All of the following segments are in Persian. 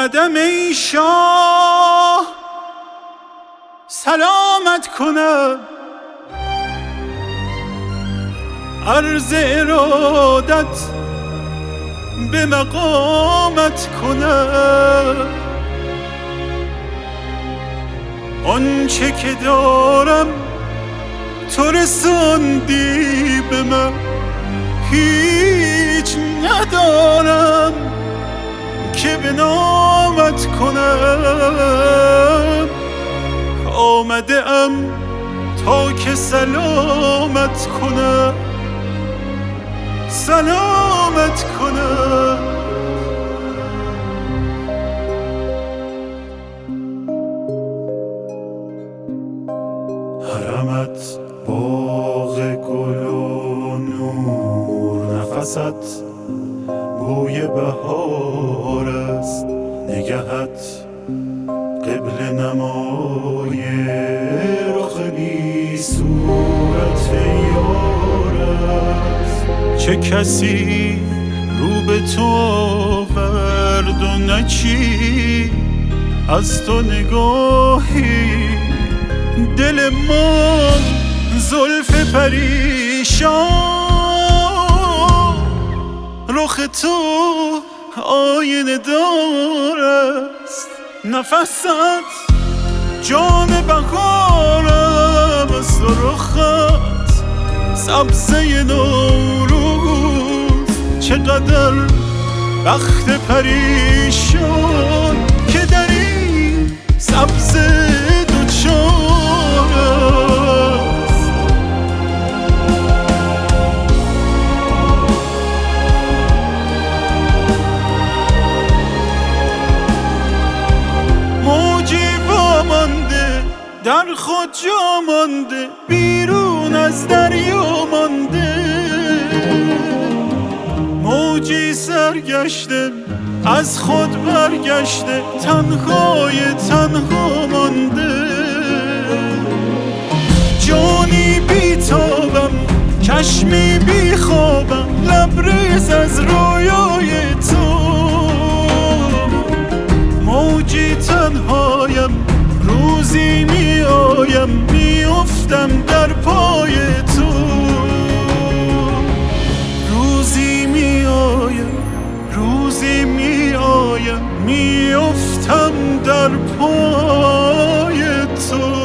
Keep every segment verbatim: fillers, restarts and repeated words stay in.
آمدم ای شاه سلامت کنم، عرض ارادت به مقامت کنم. آنچه که دارم تو رساندی به من، هیچ ندارم که به نامت کنم. آمده ام تا که سلامت کنم، سلامت کنم. حرمت باغ گل و نور، نفست بوی بهار است، نگهت قبل نمای رخ بی صورت یار است. چه کسی رو به تو آورد و نه چی از تو نگاهی، دل ما زلف پریشان، رخ تو آینه دار است. نفست جام بهارم است و رخت سبزه نوروز. چقدر بخت پریشان که در این سبزه دوچار است. موجی وامانده در خود جا مانده، بیرون از دریا مانده. موجی سرگشته از خود برگشته، تنهای تنها مانده. جانی بیتابم چشمی بیخوابم، لبریز از رویای تو. موجی تنهایم روزی می آیم، می افتم در پای تو. روزی می آیم روزی می آیم، می افتم در پای تو.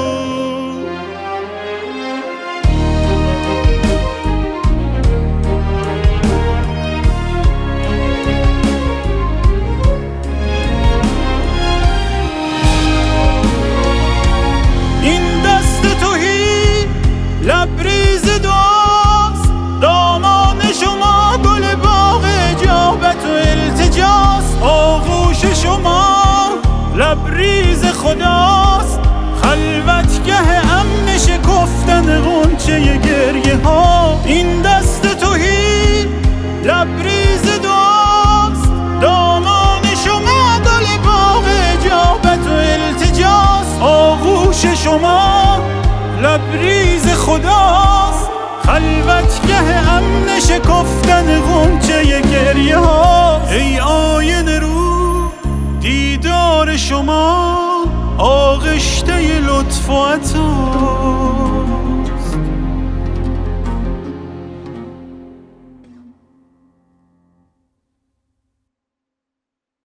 لبریز دعاست دامان شما، گل باغ اجابت و التجاست. آغوش شما لبریز خداست، خلوتگه امن شکفتن غنچه گریه ها. این دست توهی لبریز دعاست دامان شما، گل باغ اجابت و التجاست. آغوش شما لبریز خداست، خلوتگه امن شکفتن غنچه گریه ها. ای آینه رو دیدار شما، آغشته لطف و عطا.